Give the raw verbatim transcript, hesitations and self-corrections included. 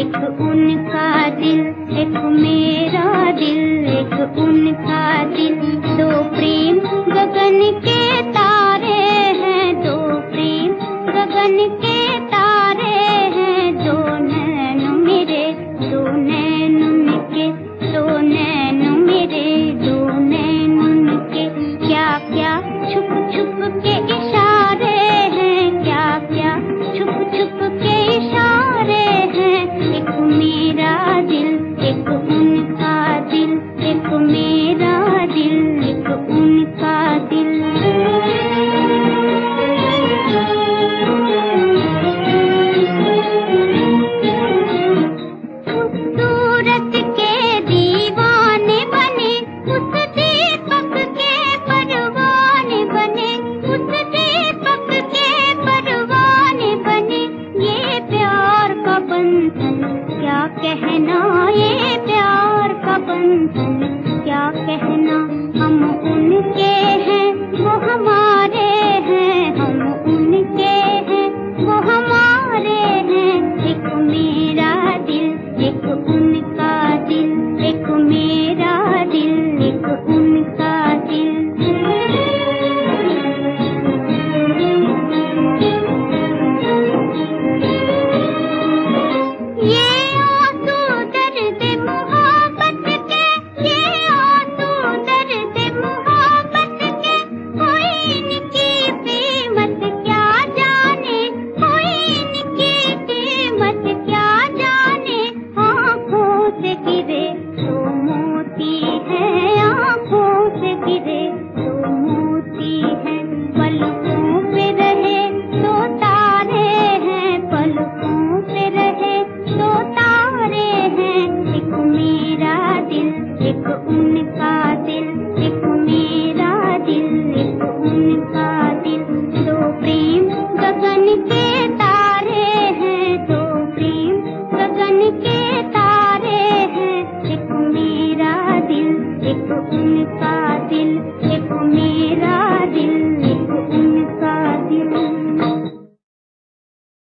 एक उनका दिल, एक मेरा दिल, एक उनका दिल। दो प्रेम गगन के तारे हैं, दो प्रेम गगन के तारे हैं। दो नैन मेरे, दो नैन उनके, दो नैन मेरे, दो नैन उनके। क्या क्या छुप छुप के इशारे हैं, क्या क्या छुप छुप के इशारे हैं। एक मेरा दिल, एक उनका दिल, एक मेरा दिल, एक उनका दिल। उस सूरत के दीवाने बने, उस दीपक के परवाने बने, उस दीपक के परवाने बने। ये प्यार का बंधन क्या कहना, ये प्यार का बंधन क्या कहना। हम उनके हैं, वो हमारे हैं, हम उनके हैं, वो हमारे हैं। एक मेरा दिल, एक उनका